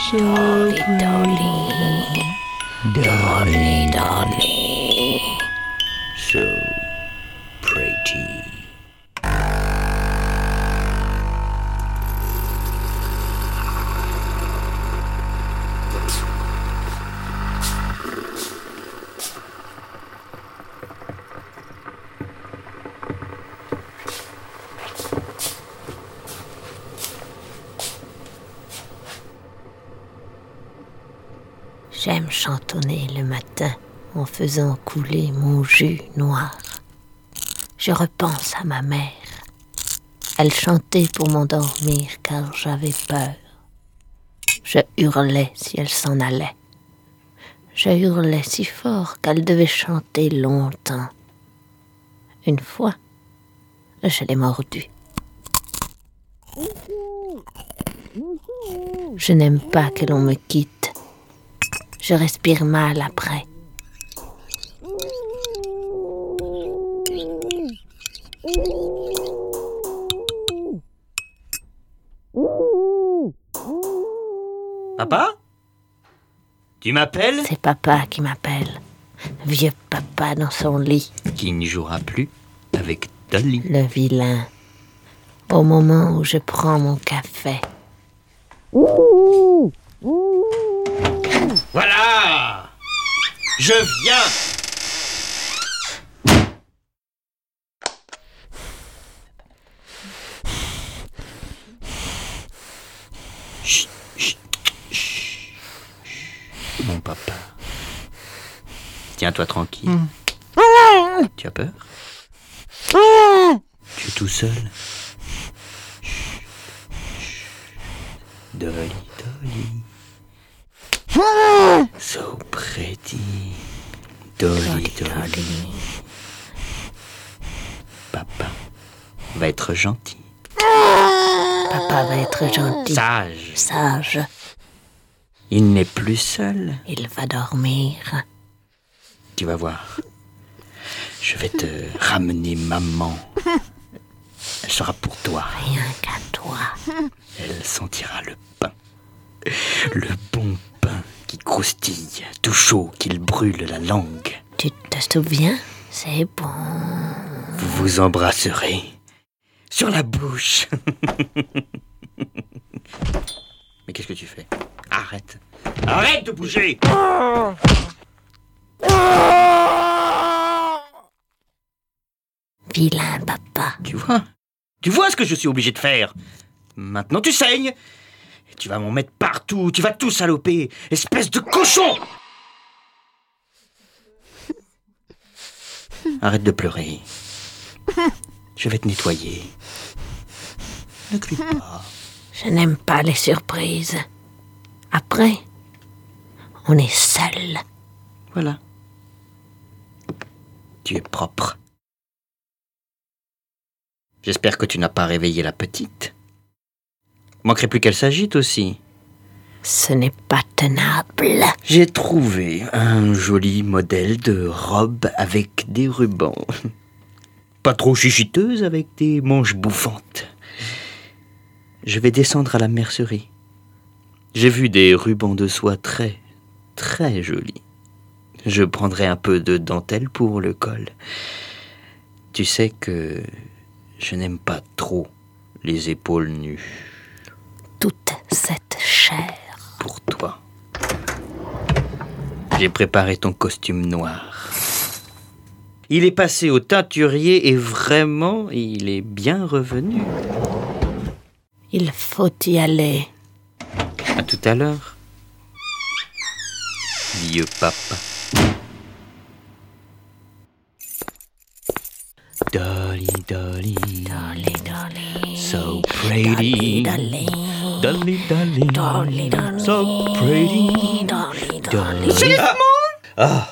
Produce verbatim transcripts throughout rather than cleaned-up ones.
Dolly, Dolly, Dolly, Dolly, so pretty. J'aime chantonner le matin en faisant couler mon jus noir. Je repense à ma mère. Elle chantait pour m'endormir car j'avais peur. Je hurlais si elle s'en allait. Je hurlais si fort qu'elle devait chanter longtemps. Une fois, je l'ai mordue. Je n'aime pas que l'on me quitte. Je respire mal après. Papa ? Tu m'appelles ? C'est papa qui m'appelle. Vieux papa dans son lit. Qui ne jouera plus avec Dolly. Le vilain. Au moment où je prends mon café. Voilà ! Je viens ! Chut, chut, chut, chut. Mon papa. Tiens-toi tranquille. Mm. Tu as peur ? Tu es tout seul ? Chut, chut. Dolly, Dolly. So pretty. Dolly, Dolly. Papa va être gentil. Papa va être gentil. Sage. Sage. Il n'est plus seul. Il va dormir. Tu vas voir. Je vais te ramener maman. Elle sera pour toi. Rien qu'à toi. Elle sentira le pain. Le bon pain qui croustille, tout chaud, qu'il brûle la langue. Tu te souviens ? C'est bon. Vous vous embrasserez sur la bouche. Mais qu'est-ce que tu fais ? Arrête. Arrête de bouger. Vilain papa. Tu vois ? Tu vois ce que je suis obligé de faire ? Maintenant tu saignes. Et tu vas m'en mettre partout. Tu vas tout saloper. Espèce de cochon ! Arrête de pleurer. Je vais te nettoyer. Ne crie pas. Je n'aime pas les surprises. Après, on est seul. Voilà. Tu es propre. J'espère que tu n'as pas réveillé la petite. Manquerait plus qu'elle s'agite aussi. Ce n'est pas tenable. J'ai trouvé un joli modèle de robe avec des rubans. Pas trop chichiteuse avec des manches bouffantes. Je vais descendre à la mercerie. J'ai vu des rubans de soie très, très jolis. Je prendrai un peu de dentelle pour le col. Tu sais que je n'aime pas trop les épaules nues. Toute cette chair. Pour toi. J'ai préparé ton costume noir. Il est passé au teinturier et vraiment, il est bien revenu. Il faut y aller. À tout à l'heure. Vieux papa. Dolly, Dolly. Dolly, Dolly. So pretty. Dolly, Dolly, Dolly. Dolly, Dolly. So pretty. Dolly, Dolly. Dolly. Ah.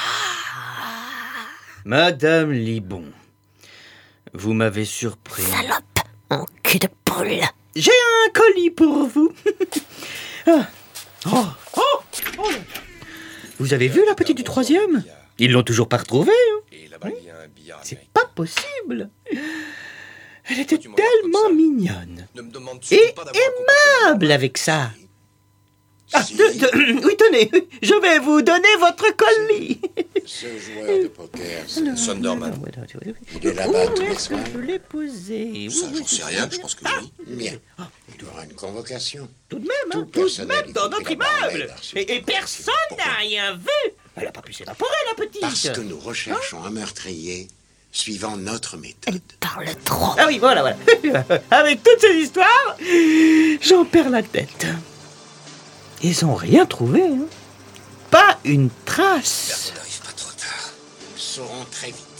Madame Libon, vous m'avez surpris. Salope, mon cul de poule. J'ai un colis pour vous. Ah. Oh. Oh. Oh. Vous avez vu la petite du troisième ? Ils l'ont toujours pas retrouvée. Hein ? C'est pas possible. Elle était tellement mignonne et aimable avec ça. Ah, Si. de- de- oui, tenez, je vais vous donner votre colis. Ce joueur de poker, c'est Sonderman. Il est là-bas Où tous les est-ce soirs. que je l'ai posé? Ça, Oui, oui, j'en sais c'est rien, très je pense que bien. oui. Bien. Il y aura une convocation. Tout de même, Tout hein, le tout de personnel, même, y dans compris notre la barmaid, immeuble. a reçu Et, et une personne convocation. n'a Pourquoi rien vu. Elle n'a pas pu s'évaporer, la petite. Parce que nous recherchons un meurtrier suivant notre méthode. Elle parle trop. Ah oui, voilà, voilà. Avec toutes ces histoires, j'en perds la tête. Ils ont rien trouvé, hein. Pas une trace. On n'arrive pas trop tard. Nous le saurons très vite.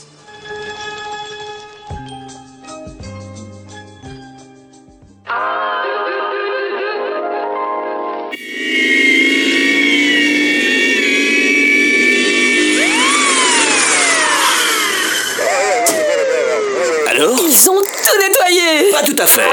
Alors? Ils sont tout nettoyés. Pas tout à fait.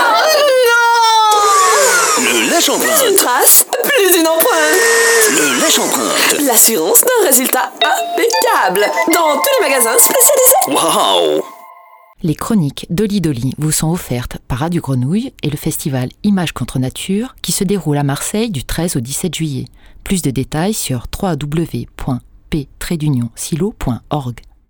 Non. Le lèche Plus une empreinte. trace, plus une empreinte. Le lèche empreinte. L'assurance d'un résultat impeccable dans tous les magasins spécialisés. Waouh! Les chroniques d'Oli Dolly vous sont offertes par Radio Grenouille et le festival Images contre Nature qui se déroule à Marseille du treize au dix-sept juillet. Plus de détails sur w w w point p trait d'union silo point org.